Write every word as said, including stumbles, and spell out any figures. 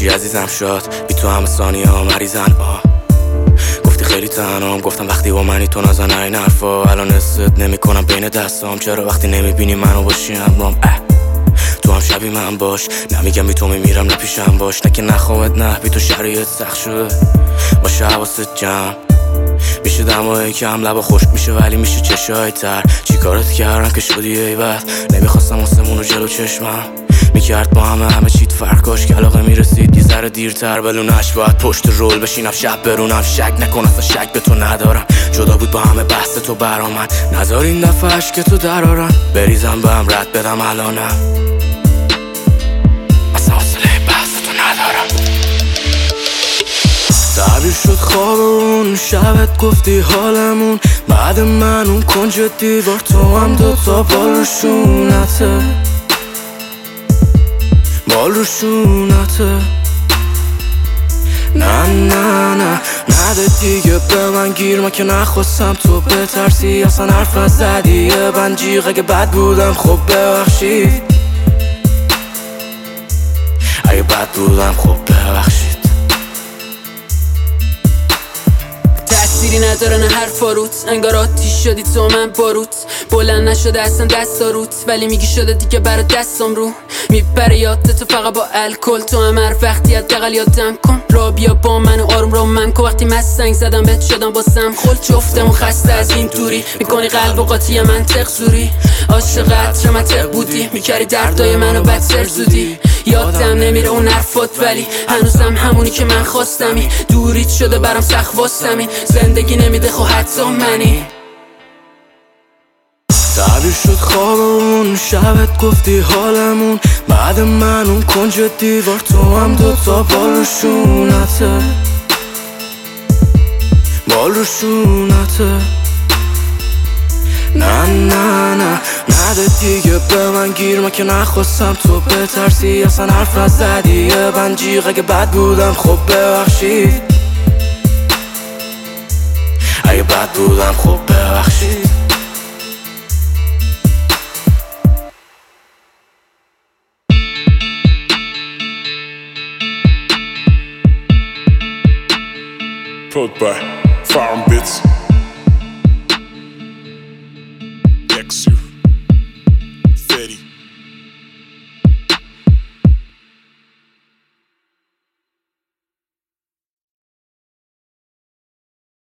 چی عزیزم شد بی تو همه ثانیه ها مریضن. آه گفتی خیلی تنهام، گفتم وقتی با منی تو نزن این حرفا. الان حست نمیکنم بین دستام، چرا وقتی نمیبینی منو باشی همرام. تو هم شبی من باش، نمیگم بی تو میمیرم نه پیشم باش. نه که نخوامت نه بی تو شرایط سخت شد، باشه حواست جمع میشه. دمای کم لبا خشک میشه ولی میشه چشای تر. چی کارت کردم که شدی ای بد، نمیخواستم آسمونو جلو چشمم میکرد با همه همه چیت فرقاش که علاقه میرسید یه ذره دیرتر. بلونش باید پشت رول بشینم شب برونم، شک نکن اصلا شک به تو ندارم. جدا بود با همه بحث تو برآمد، نذار این دفعه عشق تو درارم بریزم به هم رد بدم الانم. اصلا حوصله بحث تو ندارم. تعبیر شد خواب اون شبت گفتی حالمون، بعد من اون کنج دیوار تو هم دوتا بال روشونته، بال روشونته. نه نه نه نده دیگه به من گیر، من که نخواستم تو بترسی. اصلا حرف نزدی یه بنجیق، اگه بد بودم خب ببخشید، اگه بد بودم خب ببخشید. تأثیری نداره نه حرفا روت، انگار آتیش شدی تو من باروت. بلند نشده اصلا دستا روت، ولی میگی شده دیگه برا دستم رو میبره یادت تو فقط با الکل. تو هم هر وقتی حداقل یادم کن را بیا با من و آروم را من کن. وقتی مستنگ زدم بهت شدم با سم خل، جفتمون خسته از این دوری. میکنی قلب و قاطی منطق زوری، عاشق عطر منطق بودی، میکردی دردای منو بدتر زودی. یادم نمیره اون حرفات ولی هنوزم همونی که من خواستمی. دوریت شده برام سخت واسمی، زندگی نمیده خو حتی منی. تعبیر شد خواب اون شبت گفتی حالمون، بعد من اون کنج دیوار تو هم دوتا بال روشونته، بال روشونته. نه نه نه نده دیگه به من گیر، من که نخواستم تو بترسی. اصلا حرف نزدی یه بنجیق، اگه بد بودم خب ببخشید، اگه بد بودم خب ببخشید. Put by Farm Bits.